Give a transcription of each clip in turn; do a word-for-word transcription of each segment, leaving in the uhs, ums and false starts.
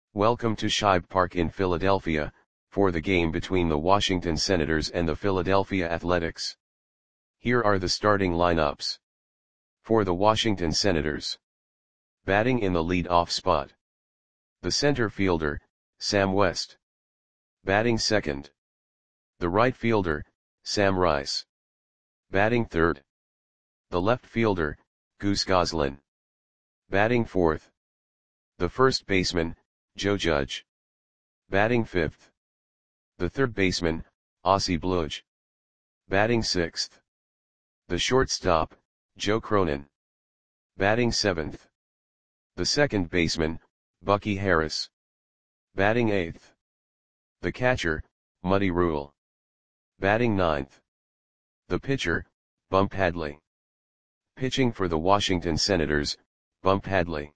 Welcome to Shibe Park in Philadelphia, for the game between the Washington Senators and the Philadelphia Athletics. Here are the starting lineups. For the Washington Senators. Batting in the lead-off spot. The center fielder, Sam West. Batting second. The right fielder, Sam Rice. Batting third. The left fielder, Goose Goslin. Batting fourth. The first baseman, Joe Judge. Batting fifth. The third baseman, Ozzie Bludge. Batting sixth. The shortstop, Joe Cronin. Batting seventh. The second baseman, Bucky Harris. Batting eighth. The catcher, Muddy Rule. Batting ninth. The pitcher, Bump Hadley. Pitching for the Washington Senators, Bump Hadley.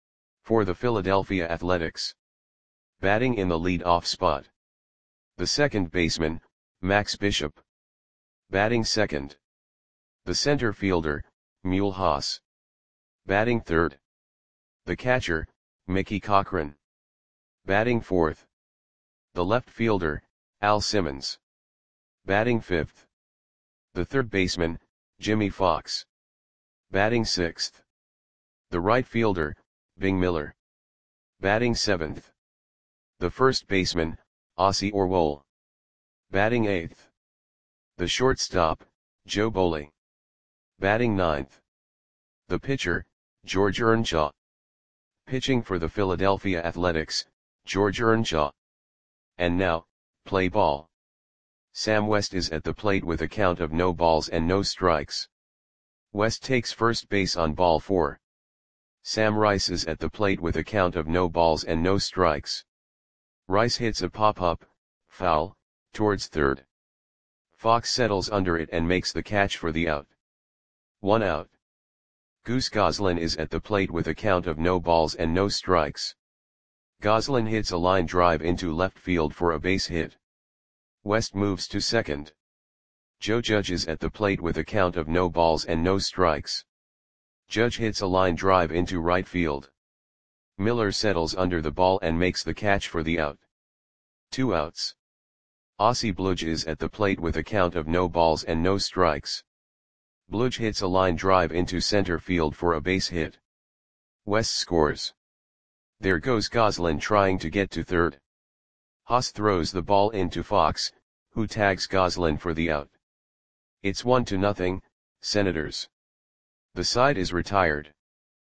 For the Philadelphia Athletics. Batting in the lead-off spot. The second baseman, Max Bishop. Batting second. The center fielder, Mule Haas. Batting third. The catcher, Mickey Cochrane. Batting fourth. The left fielder, Al Simmons. Batting fifth. The third baseman, Jimmy Fox. Batting sixth. The right fielder, Bing Miller. Batting seventh. The first baseman, Ossie Orwell. Batting eighth. The shortstop, Joe Boley. Batting ninth. The pitcher, George Earnshaw. Pitching for the Philadelphia Athletics, George Earnshaw. And now, play ball. Sam West is at the plate with a count of no balls and no strikes. West takes first base on ball four. Sam Rice is at the plate with a count of no balls and no strikes. Rice hits a pop-up, foul, towards third. Fox settles under it and makes the catch for the out. One out. Goose Goslin is at the plate with a count of no balls and no strikes. Goslin hits a line drive into left field for a base hit. West moves to second. Joe Judge is at the plate with a count of no balls and no strikes. Judge hits a line drive into right field. Miller settles under the ball and makes the catch for the out. Two outs. Ozzie Bludge is at the plate with a count of no balls and no strikes. Bludge hits a line drive into center field for a base hit. West scores. There goes Goslin trying to get to third. Haas throws the ball into Fox, who tags Goslin for the out. It's one to nothing, Senators. The side is retired.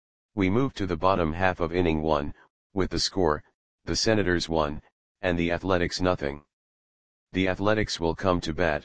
We move to the bottom half of inning one, with the score, the Senators one, and the Athletics nothing. The Athletics will come to bat.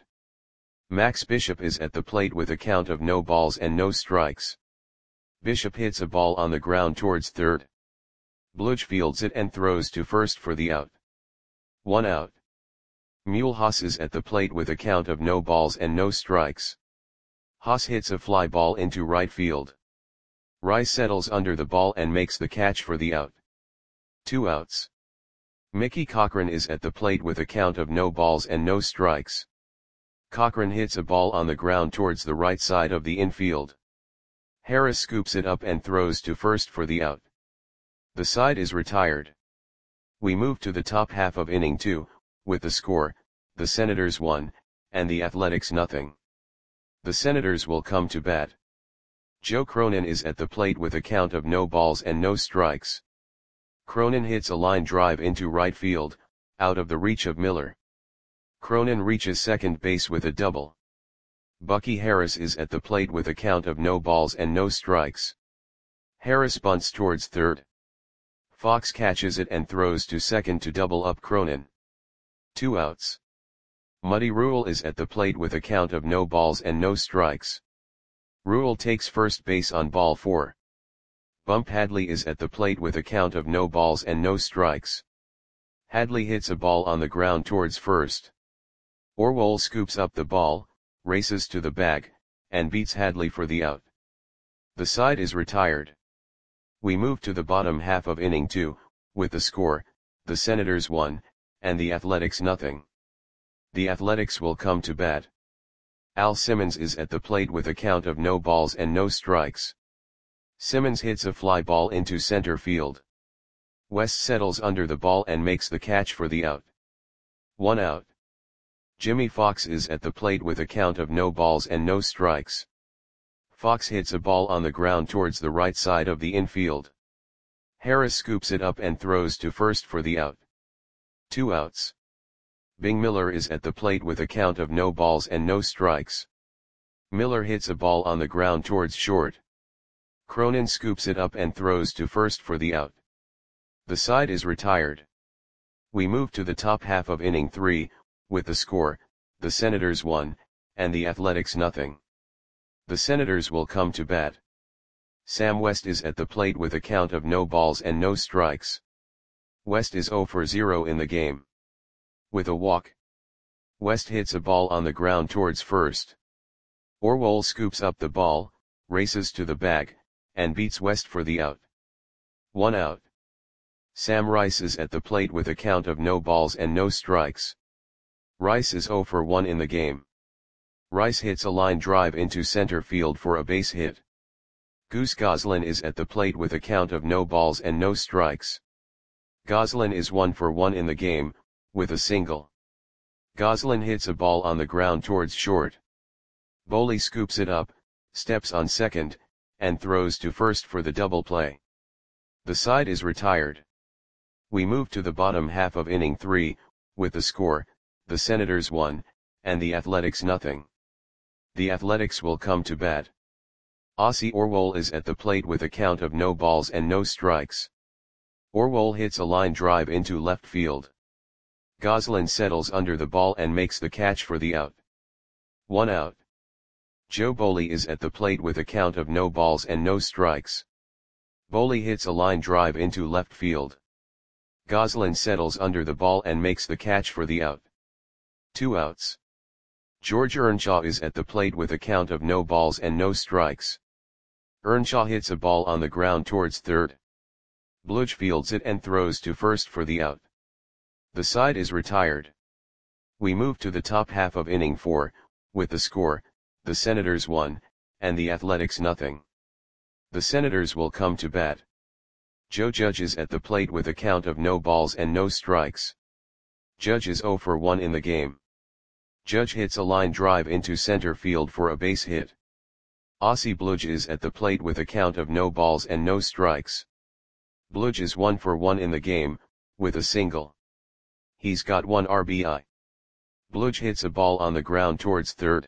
Max Bishop is at the plate with a count of no balls and no strikes. Bishop hits a ball on the ground towards third. Bludge fields it and throws to first for the out. One out. Mule Haas is at the plate with a count of no balls and no strikes. Haas hits a fly ball into right field. Rice settles under the ball and makes the catch for the out. Two outs. Mickey Cochrane is at the plate with a count of no balls and no strikes. Cochrane hits a ball on the ground towards the right side of the infield. Harris scoops it up and throws to first for the out. The side is retired. We move to the top half of inning two, with the score, the Senators one, and the Athletics nothing. The Senators will come to bat. Joe Cronin is at the plate with a count of no balls and no strikes. Cronin hits a line drive into right field, out of the reach of Miller. Cronin reaches second base with a double. Bucky Harris is at the plate with a count of no balls and no strikes. Harris bunts towards third. Fox catches it and throws to second to double up Cronin. Two outs. Muddy Rule is at the plate with a count of no balls and no strikes. Rule takes first base on ball four. Bump Hadley is at the plate with a count of no balls and no strikes. Hadley hits a ball on the ground towards first. Orwell scoops up the ball, races to the bag, and beats Hadley for the out. The side is retired. We move to the bottom half of inning two, with the score, the Senators one, and the Athletics nothing. The Athletics will come to bat. Al Simmons is at the plate with a count of no balls and no strikes. Simmons hits a fly ball into center field. West settles under the ball and makes the catch for the out. One out. Jimmy Fox is at the plate with a count of no balls and no strikes. Fox hits a ball on the ground towards the right side of the infield. Harris scoops it up and throws to first for the out. Two outs. Bing Miller is at the plate with a count of no balls and no strikes. Miller hits a ball on the ground towards short. Cronin scoops it up and throws to first for the out. The side is retired. We move to the top half of inning three, with the score, the Senators one, and the Athletics nothing. The Senators will come to bat. Sam West is at the plate with a count of no balls and no strikes. West is zero for zero in the game. With a walk, West hits a ball on the ground towards first. Orwell scoops up the ball, races to the bag, and beats West for the out. One out. Sam Rice is at the plate with a count of no balls and no strikes. Rice is zero for one in the game. Rice hits a line drive into center field for a base hit. Goose Goslin is at the plate with a count of no balls and no strikes. Goslin is one for one in the game, with a single. Goslin hits a ball on the ground towards short. Boley scoops it up, steps on second, and throws to first for the double play. The side is retired. We move to the bottom half of inning three, with the score, the Senators one, and the Athletics nothing. The Athletics will come to bat. Ossie Orwell is at the plate with a count of no balls and no strikes. Orwell hits a line drive into left field. Goslin settles under the ball and makes the catch for the out. One out. Joe Boley is at the plate with a count of no balls and no strikes. Boley hits a line drive into left field. Goslin settles under the ball and makes the catch for the out. Two outs. George Earnshaw is at the plate with a count of no balls and no strikes. Earnshaw hits a ball on the ground towards third. Bludge fields it and throws to first for the out. The side is retired. We move to the top half of inning four, with the score, the Senators one, and the Athletics nothing. The Senators will come to bat. Joe Judge is at the plate with a count of no balls and no strikes. Judge is zero for one in the game. Judge hits a line drive into center field for a base hit. Ossie Bludge is at the plate with a count of no balls and no strikes. Bludge is one for one in the game, with a single. He's got one R B I. Bludge hits a ball on the ground towards third.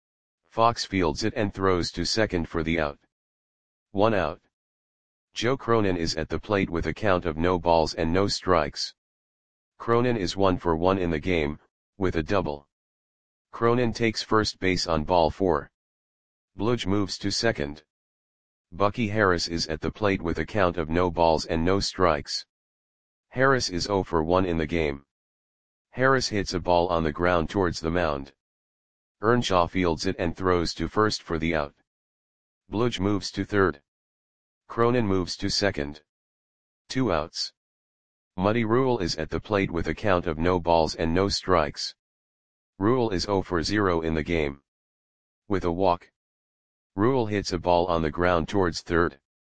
Fox fields it and throws to second for the out. One out. Joe Cronin is at the plate with a count of no balls and no strikes. Cronin is one for one in the game, with a double. Cronin takes first base on ball four. Bludge moves to second. Bucky Harris is at the plate with a count of no balls and no strikes. Harris is zero for one in the game. Harris hits a ball on the ground towards the mound. Earnshaw fields it and throws to first for the out. Bludge moves to third. Cronin moves to second. Two outs. Muddy Rule is at the plate with a count of no balls and no strikes. Rule is zero for zero in the game. With a walk, Rule hits a ball on the ground towards third.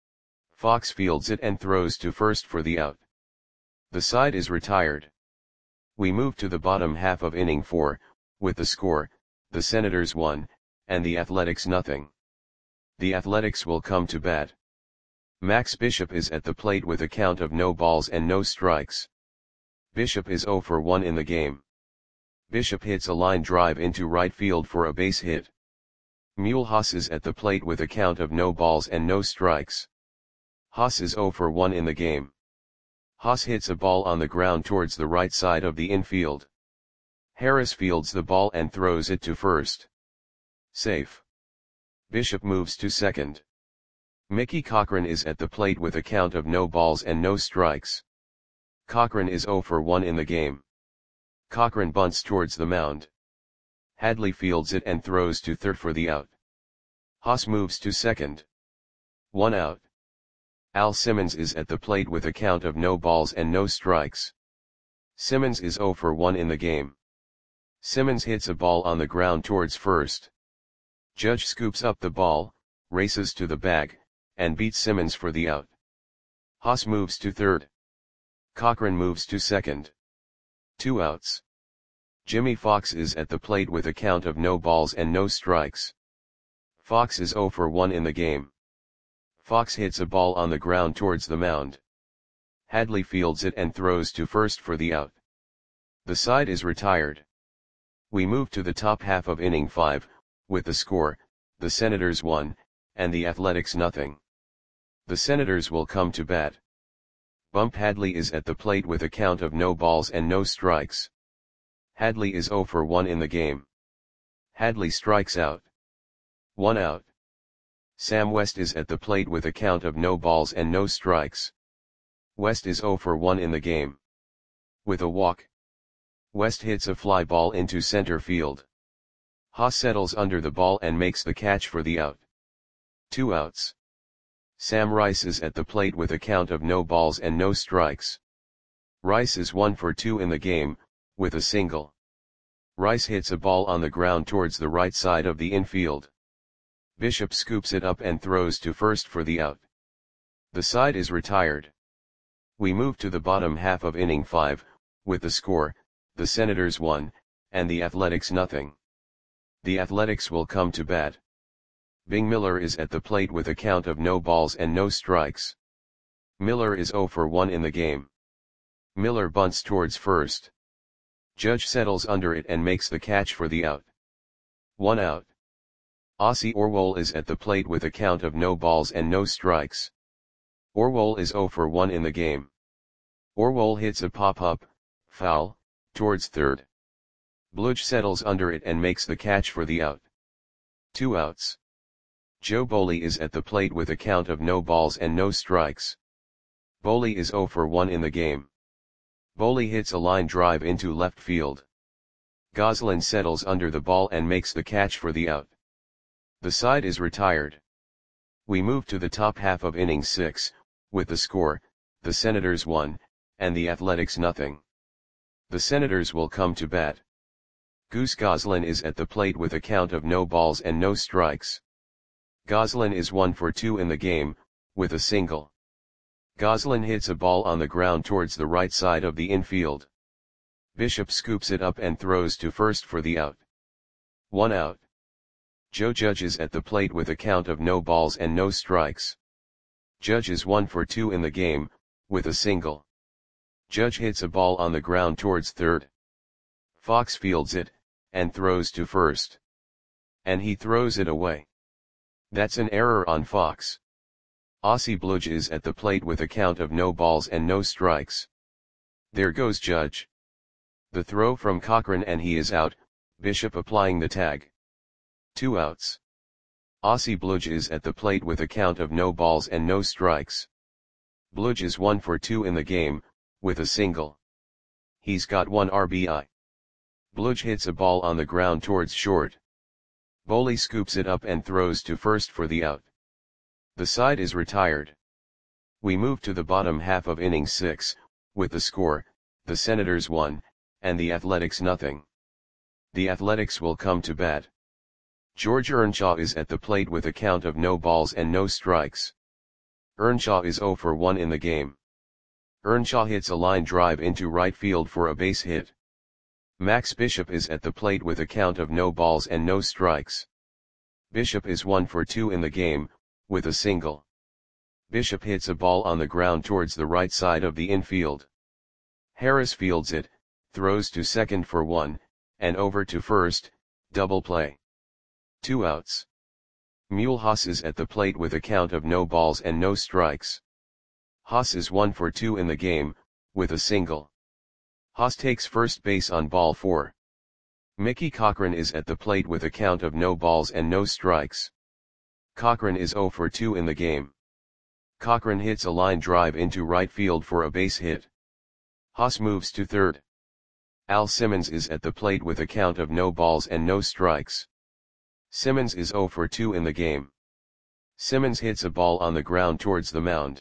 Fox fields it and throws to first for the out. The side is retired. We move to the bottom half of inning four, with the score, the Senators one, and the Athletics nothing. The Athletics will come to bat. Max Bishop is at the plate with a count of no balls and no strikes. Bishop is zero for one in the game. Bishop hits a line drive into right field for a base hit. Mule Haas is at the plate with a count of no balls and no strikes. Haas is zero for one in the game. Haas hits a ball on the ground towards the right side of the infield. Harris fields the ball and throws it to first. Safe. Bishop moves to second. Mickey Cochran is at the plate with a count of no balls and no strikes. Cochran is zero for one in the game. Cochran bunts towards the mound. Hadley fields it and throws to third for the out. Haas moves to second. One out. Al Simmons is at the plate with a count of no balls and no strikes. Simmons is zero for one in the game. Simmons hits a ball on the ground towards first. Judge scoops up the ball, races to the bag, and beats Simmons for the out. Haas moves to third. Cochran moves to second. Two outs. Jimmy Fox is at the plate with a count of no balls and no strikes. Fox is oh for one in the game. Fox hits a ball on the ground towards the mound. Hadley fields it and throws to first for the out. The side is retired. We move to the top half of inning five, with the score, the Senators one, and the Athletics nothing. The Senators will come to bat. Bump Hadley is at the plate with a count of no balls and no strikes. Hadley is oh for one in the game. Hadley strikes out. One out. Sam West is at the plate with a count of no balls and no strikes. West is oh for one in the game. With a walk, West hits a fly ball into center field. Haas settles under the ball and makes the catch for the out. Two outs. Sam Rice is at the plate with a count of no balls and no strikes. Rice is one for two in the game, with a single. Rice hits a ball on the ground towards the right side of the infield. Bishop scoops it up and throws to first for the out. The side is retired. We move to the bottom half of inning five, with the score, the Senators one, and the Athletics nothing. The Athletics will come to bat. Bing Miller is at the plate with a count of no balls and no strikes. Miller is oh for one in the game. Miller bunts towards first. Judge settles under it and makes the catch for the out. One out. Ossie Orwell is at the plate with a count of no balls and no strikes. Orwell is oh for one in the game. Orwell hits a pop-up, foul, towards third. Bludge settles under it and makes the catch for the out. Two outs. Joe Boley is at the plate with a count of no balls and no strikes. Boley is oh for one in the game. Boley hits a line drive into left field. Goslin settles under the ball and makes the catch for the out. The side is retired. We move to the top half of inning six, with the score, the Senators one, and the Athletics nothing. The Senators will come to bat. Goose Goslin is at the plate with a count of no balls and no strikes. Goslin is one for two in the game, with a single. Goslin hits a ball on the ground towards the right side of the infield. Bishop scoops it up and throws to first for the out. One out. Joe Judge is at the plate with a count of no balls and no strikes. Judge is one for two in the game, with a single. Judge hits a ball on the ground towards third. Fox fields it, and throws to first. And he throws it away. That's an error on Fox. Ossie Bludge is at the plate with a count of no balls and no strikes. There goes Judge. The throw from Cochran and he is out, Bishop applying the tag. Two outs. Ossie Bludge is at the plate with a count of no balls and no strikes. Bludge is one for two in the game, with a single. He's got one R B I. Bludge hits a ball on the ground towards short. Boley scoops it up and throws to first for the out. The side is retired. We move to the bottom half of inning six, with the score, the Senators one, and the Athletics nothing. The Athletics will come to bat. George Earnshaw is at the plate with a count of no balls and no strikes. Earnshaw is oh for one in the game. Earnshaw hits a line drive into right field for a base hit. Max Bishop is at the plate with a count of no balls and no strikes. Bishop is one for two in the game, with a single. Bishop hits a ball on the ground towards the right side of the infield. Harris fields it, throws to second for one, and over to first, double play. Two outs. Mule Haas is at the plate with a count of no balls and no strikes. Haas is one for two in the game, with a single. Haas takes first base on ball four. Mickey Cochran is at the plate with a count of no balls and no strikes. Cochran is oh for two in the game. Cochran hits a line drive into right field for a base hit. Haas moves to third. Al Simmons is at the plate with a count of no balls and no strikes. Simmons is oh for two in the game. Simmons hits a ball on the ground towards the mound.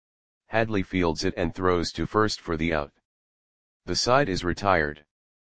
Hadley fields it and throws to first for the out. The side is retired.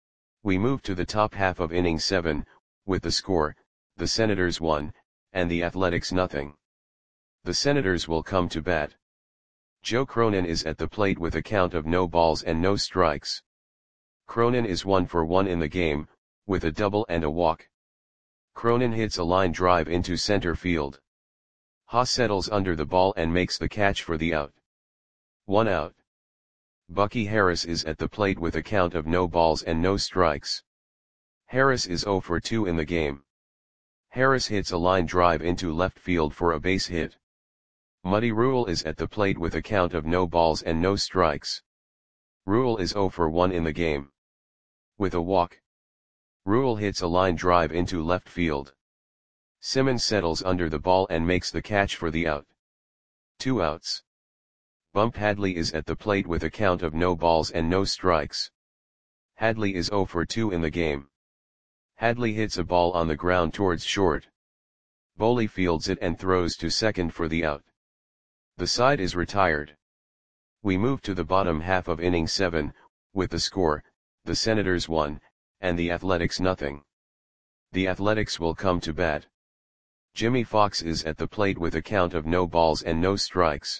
We move to the top half of inning seven, with the score, the Senators one, and the Athletics nothing. The Senators will come to bat. Joe Cronin is at the plate with a count of no balls and no strikes. Cronin is one for one in the game, with a double and a walk. Cronin hits a line drive into center field. Haas settles under the ball and makes the catch for the out. One out. Bucky Harris is at the plate with a count of no balls and no strikes. Harris is zero for two in the game. Harris hits a line drive into left field for a base hit. Muddy Rule is at the plate with a count of no balls and no strikes. Rule is zero for one in the game. With a walk. Rule hits a line drive into left field. Simmons settles under the ball and makes the catch for the out. Two outs. Bump Hadley is at the plate with a count of no balls and no strikes. Hadley is zero for two in the game. Hadley hits a ball on the ground towards short. Boley fields it and throws to second for the out. The side is retired. We move to the bottom half of inning seven, with the score, the Senators one, and the Athletics nothing. The Athletics will come to bat. Jimmy Fox is at the plate with a count of no balls and no strikes.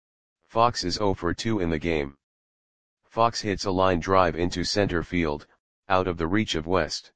Fox is zero for two in the game. Fox hits a line drive into center field, out of the reach of West.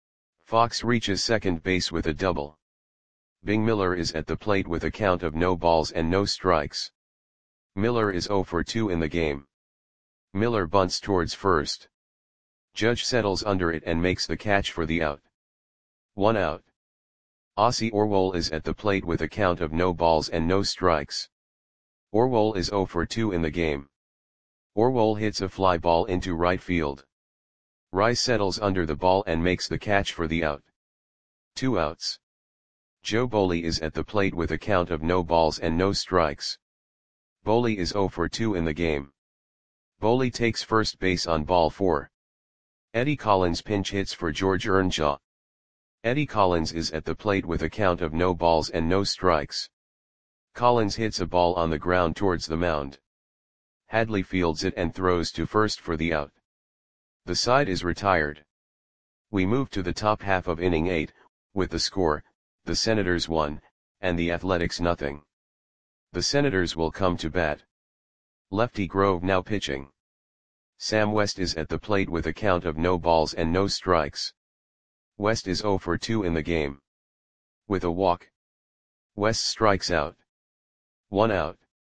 Fox reaches second base with a double. Bing Miller is at the plate with a count of no balls and no strikes. Miller is zero for two in the game. Miller bunts towards first. Judge settles under it and makes the catch for the out. One out. Ossie Orwell is at the plate with a count of no balls and no strikes. Orwell is zero for two in the game. Orwell hits a fly ball into right field. Rice settles under the ball and makes the catch for the out. Two outs. Joe Boley is at the plate with a count of no balls and no strikes. Boley is zero for two in the game. Boley takes first base on ball four. Eddie Collins pinch hits for George Earnshaw. Eddie Collins is at the plate with a count of no balls and no strikes. Collins hits a ball on the ground towards the mound. Hadley fields it and throws to first for the out. The side is retired. We move to the top half of inning eight, with the score, the Senators one, and the Athletics nothing. The Senators will come to bat. Lefty Grove now pitching. Sam West is at the plate with a count of no balls and no strikes. West is zero for two in the game. With a walk. West strikes out. One out.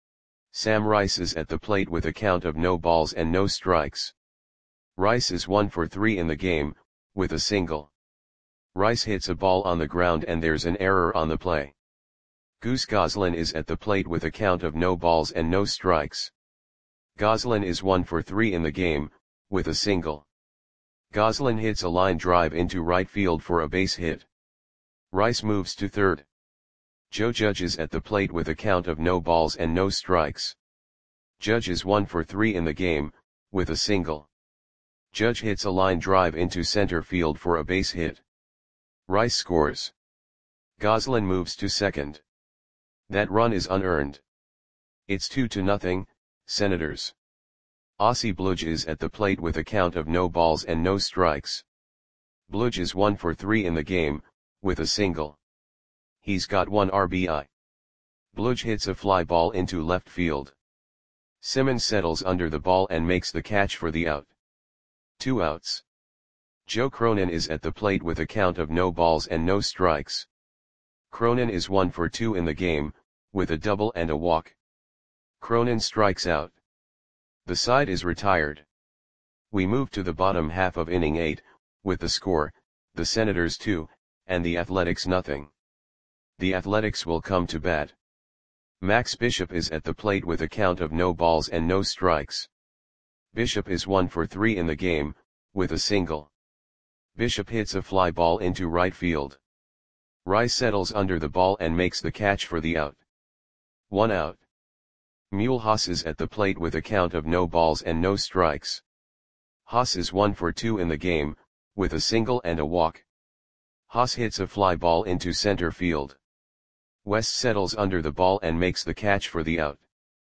Sam Rice is at the plate with a count of no balls and no strikes. Rice is one for three in the game, with a single. Rice hits a ball on the ground and there's an error on the play. Goose Goslin is at the plate with a count of no balls and no strikes. Goslin is one for three in the game, with a single. Goslin hits a line drive into right field for a base hit. Rice moves to third. Joe Judge is at the plate with a count of no balls and no strikes. Judge is one for three in the game, with a single. Judge hits a line drive into center field for a base hit. Rice scores. Goslin moves to second. That run is unearned. It's two to nothing, Senators. Ossie Bludge is at the plate with a count of no balls and no strikes. Bludge is one for three in the game, with a single. He's got one R B I. Bludge hits a fly ball into left field. Simmons settles under the ball and makes the catch for the out. Two outs. Joe Cronin is at the plate with a count of no balls and no strikes. Cronin is one for two in the game, with a double and a walk. Cronin strikes out. The side is retired. We move to the bottom half of inning eight, with the score, the Senators two, and the Athletics nothing. The Athletics will come to bat. Max Bishop is at the plate with a count of no balls and no strikes. Bishop is one for three in the game, with a single. Bishop hits a fly ball into right field. Rice settles under the ball and makes the catch for the out. One out. Mule Haas is at the plate with a count of no balls and no strikes. Haas is one for two in the game, with a single and a walk. Haas hits a fly ball into center field. West settles under the ball and makes the catch for the out.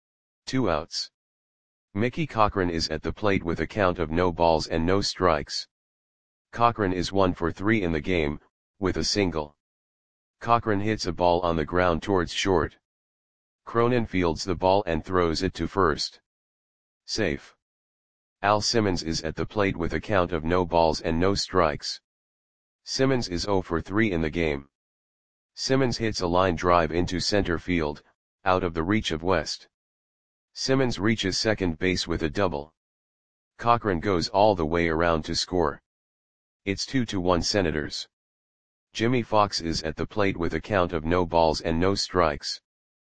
Two outs. Mickey Cochran is at the plate with a count of no balls and no strikes. Cochran is one for three in the game, with a single. Cochran hits a ball on the ground towards short. Cronin fields the ball and throws it to first. Safe. Al Simmons is at the plate with a count of no balls and no strikes. Simmons is zero for three in the game. Simmons hits a line drive into center field, out of the reach of West. Simmons reaches second base with a double. Cochran goes all the way around to score. It's two to one Senators. Jimmy Fox is at the plate with a count of no balls and no strikes.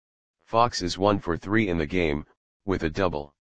Fox is one for three in the game, with a double.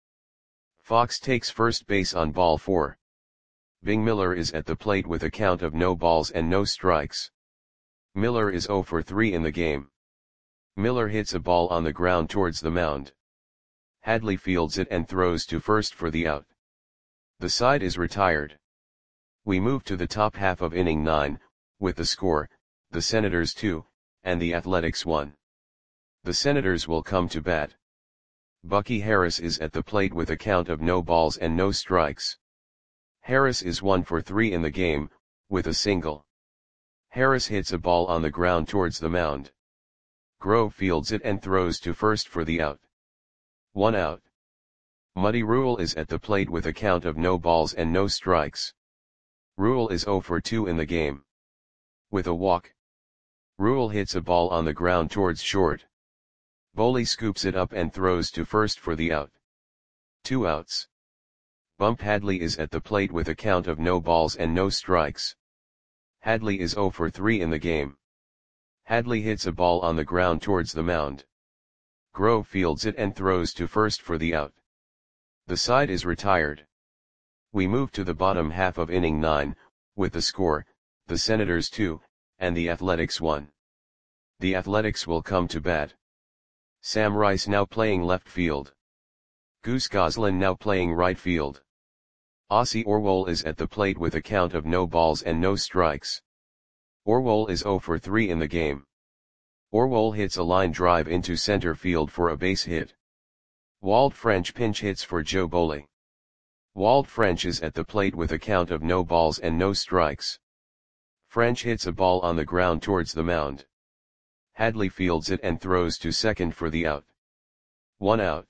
Fox takes first base on ball four. Bing Miller is at the plate with a count of no balls and no strikes. Miller is zero for three in the game. Miller hits a ball on the ground towards the mound. Hadley fields it and throws to first for the out. The side is retired. We move to the top half of inning nine, with the score, the Senators two, and the Athletics one. The Senators will come to bat. Bucky Harris is at the plate with a count of no balls and no strikes. Harris is one for three in the game, with a single. Harris hits a ball on the ground towards the mound. Grove fields it and throws to first for the out. One out. Muddy Rule is at the plate with a count of no balls and no strikes. Rule is zero for two in the game. With a walk. Rule hits a ball on the ground towards short. Boley scoops it up and throws to first for the out. Two outs. Bump Hadley is at the plate with a count of no balls and no strikes. Hadley is zero for three in the game. Hadley hits a ball on the ground towards the mound. Grove fields it and throws to first for the out. The side is retired. We move to the bottom half of inning nine, with the score, the Senators two, and the Athletics one. The Athletics will come to bat. Sam Rice now playing left field. Goose Goslin now playing right field. Ossie Orwell is at the plate with a count of no balls and no strikes. Orwell is zero for three in the game. Orwell hits a line drive into center field for a base hit. Walt French pinch hits for Joe Boley. Walt French is at the plate with a count of no balls and no strikes. French hits a ball on the ground towards the mound. Hadley fields it and throws to second for the out. One out.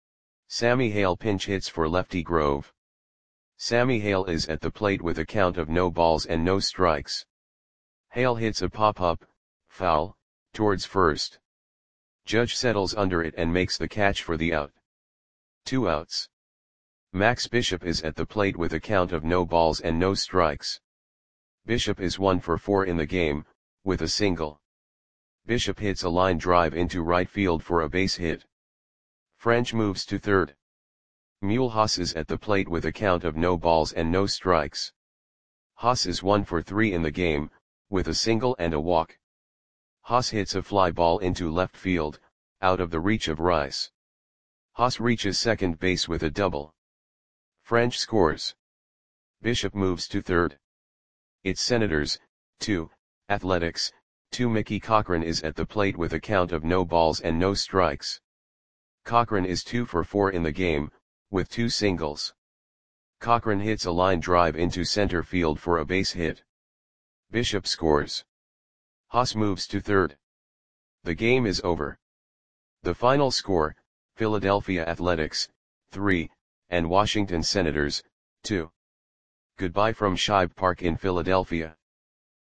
Sammy Hale pinch hits for lefty Grove. Sammy Hale is at the plate with a count of no balls and no strikes. Hale hits a pop-up, foul, towards first. Judge settles under it and makes the catch for the out. Two outs. Max Bishop is at the plate with a count of no balls and no strikes. Bishop is one for four in the game, with a single. Bishop hits a line drive into right field for a base hit. French moves to third. Mule Haas is at the plate with a count of no balls and no strikes. Haas is one for three in the game, with a single and a walk. Haas hits a fly ball into left field, out of the reach of Rice. Haas reaches second base with a double. French scores. Bishop moves to third. It's Senators, two, Athletics, two. Mickey Cochran is at the plate with a count of no balls and no strikes. Cochran is two for four in the game, with two singles. Cochran hits a line drive into center field for a base hit. Bishop scores. Haas moves to third. The game is over. The final score, Philadelphia Athletics, three, and Washington Senators, two. Goodbye from Shibe Park in Philadelphia.